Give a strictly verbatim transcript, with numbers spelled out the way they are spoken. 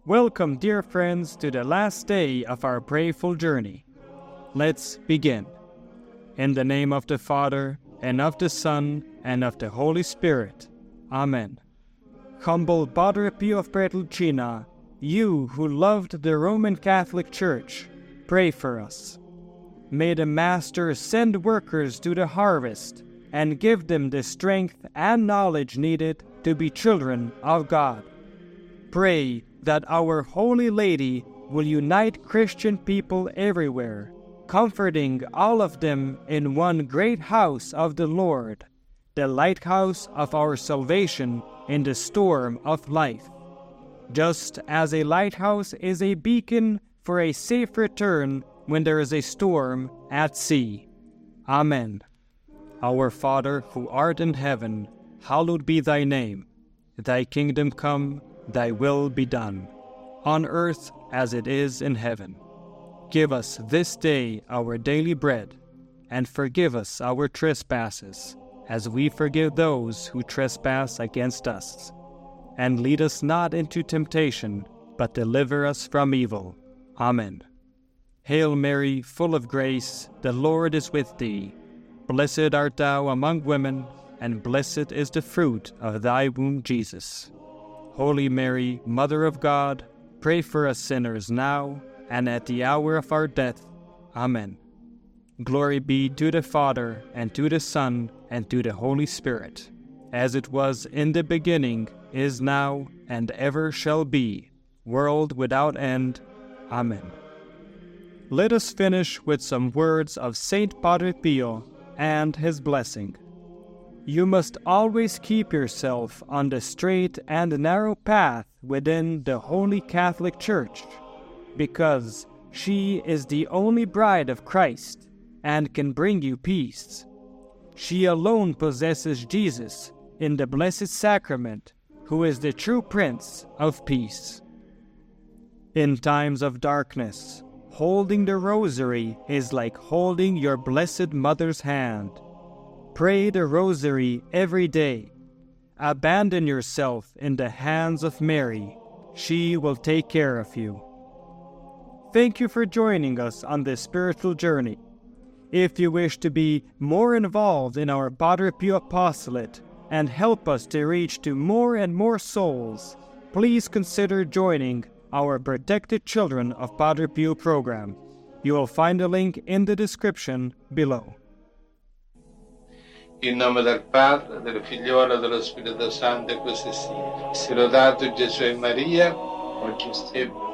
Welcome, dear friends, to the last day of our prayerful journey. Let's begin. In the name of the Father, and of the Son, and of the Holy Spirit. Amen. Humble Padre Pio of Petrelcina, you who loved the Roman Catholic Church, pray for us. May the Master send workers to the harvest and give them the strength and knowledge needed to be children of God. Pray that our Holy Lady will unite Christian people everywhere, comforting all of them in one great house of the Lord, the lighthouse of our salvation in the storm of life. Just as a lighthouse is a beacon for a safe return when there is a storm at sea. Amen. Our Father, who art in heaven, hallowed be thy name. Thy kingdom come, thy will be done, on earth as it is in heaven. Give us this day our daily bread, and forgive us our trespasses, as we forgive those who trespass against us. And lead us not into temptation, but deliver us from evil. Amen. Hail Mary, full of grace, the Lord is with thee. Blessed art thou among women, and blessed is the fruit of thy womb, Jesus. Holy Mary, Mother of God, pray for us sinners now and at the hour of our death. Amen. Glory be to the Father, and to the Son, and to the Holy Spirit, as it was in the beginning, is now, and ever shall be, world without end. Amen. Let us finish with some words of Saint Padre Pio and his blessing. You must always keep yourself on the straight and narrow path within the Holy Catholic Church, because she is the only bride of Christ and can bring you peace. She alone possesses Jesus in the Blessed Sacrament, who is the true Prince of Peace. In times of darkness, holding the Rosary is like holding your Blessed Mother's hand. Pray the Rosary every day. Abandon yourself in the hands of Mary. She will take care of you. Thank you for joining us on this spiritual journey. If you wish to be more involved in our Padre Pio apostolate and help us to reach to more and more souls, please consider joining our Protected Children of Padre Pio program. You will find a link in the description below. In nome del Padre, del Figliolo e dello Spirito Santo, e così sia. Sia lodato Gesù e Maria, oggi e sempre.